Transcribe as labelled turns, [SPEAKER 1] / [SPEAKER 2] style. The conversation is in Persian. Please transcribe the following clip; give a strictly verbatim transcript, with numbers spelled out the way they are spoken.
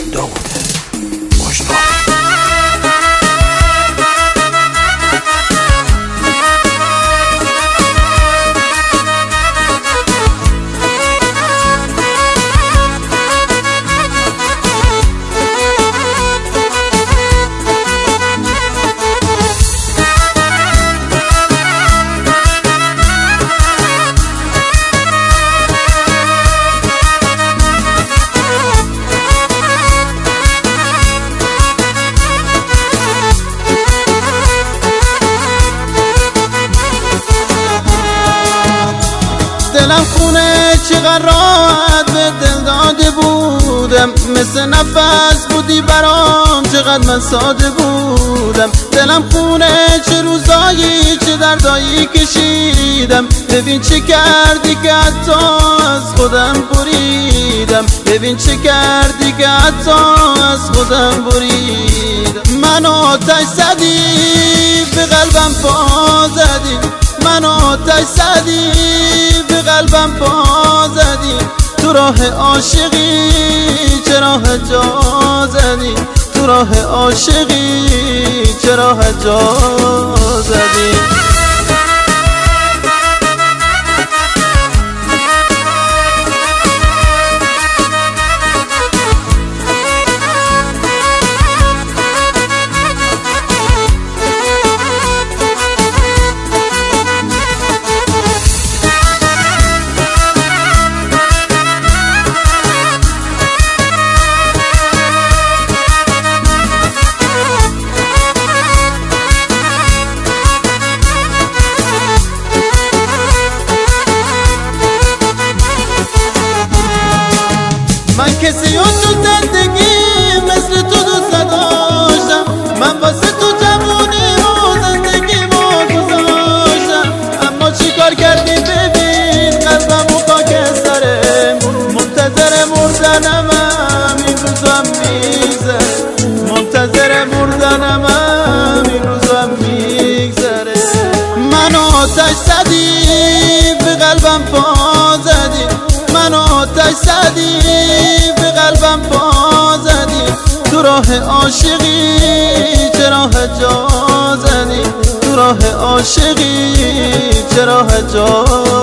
[SPEAKER 1] داوود مجتبی.
[SPEAKER 2] دلم خونه چقدر راحت به دل داده بودم، مثل نفس بودی برام چقدر من ساده بودم. دلم خونه چه روزایی چه دردایی کشیدم، ببین چه کردی که حتی از خودم بریدم. ببین چه کردی که حتی از خودم بریدم. منو آتش زدی به قلبم پا زدی، منو آتش زدی به قلبم پا زدی. تو راه عاشقی چه راه جا زدی، تو راه عاشقی چه راه جا زدی. من کسی رو تو زندگی مثل تو دوست نداشتم، من واسه تو جوونی و زندگی ما گذاشتم. اما چی کار کردی ببین قلبم و خاکستره، منتظر مردنم هم این روزم میگذره، منتظر مردنم هم این روزم میگذره. منو آتش زدی به قلبم پا زدی، منو آتش زدی به قلبم پا زدی. تو راه عاشقی چه راه جا زدی، تو راه عاشقی چه راه جا